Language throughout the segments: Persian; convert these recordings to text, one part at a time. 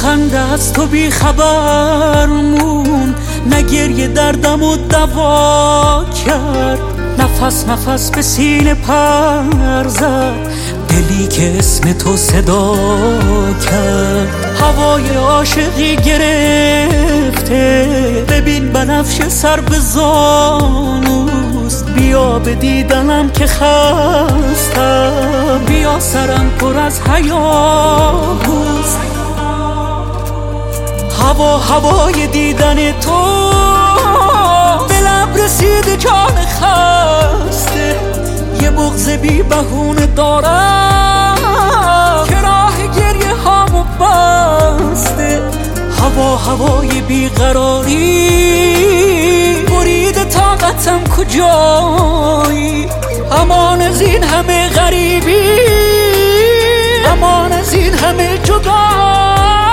خنده از تو بی خبر مون، نه گریه دردم و دوا کرد، نفس نفس به سینه پر زد، دلی که اسم تو صدا کرد. هوای عاشقی گرفته، ببین بنفش سر به زانوست، بیا به دیدنم که خستم، بیا سرم پر از هیاهوست. هوای دیدن تو دلم رسید جان خسته، یه بغض بی بهونه دارم که راه گریه هامو بسته. هوای بیقراری برید طاقتم کجایی، امان از این همه غریبی، امان از این همه جدایی.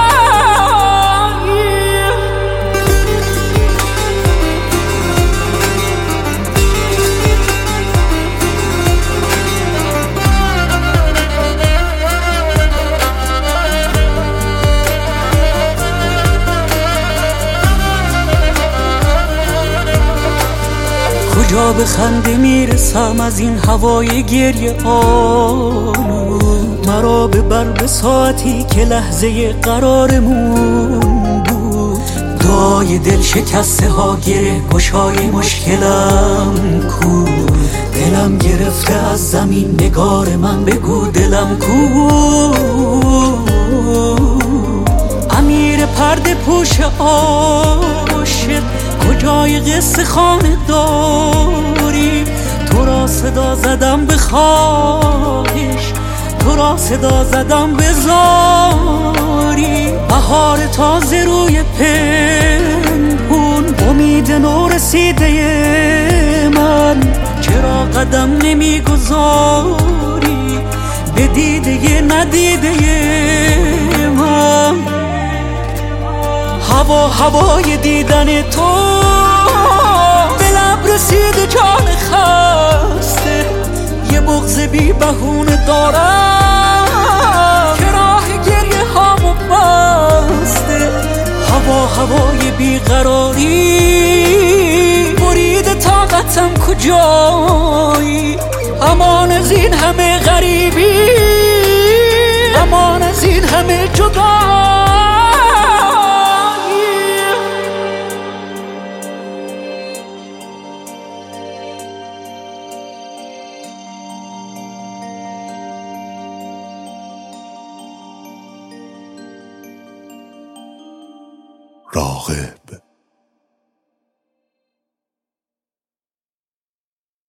کجا به خنده میرسم از این هوای گریه آلود، مرا ببر به ساعتی که لحظه قرارمون بود. دعای دل شکسته ها گره گشای مشکلم کو، دلم گرفته از زمین نگار من بگو دلم کو. امیر پرده پوش عاشق کجای قصه خانه داری، تو را صدا زدم به خواهش، تو را صدا زدم به زاری. بهار تازه روی پنهون، امید نو رسیده من، چرا قدم نمیگذاری به دیده ندیده من. هوای دیدن تو دلم رسید جان خسته، یه بغض بی بهونه دارم که راه گریه هامو بسته. هوای بیقراری برید طاقتم کجایی، امان از این همه غریبی، امان از این همه جدایی. راغب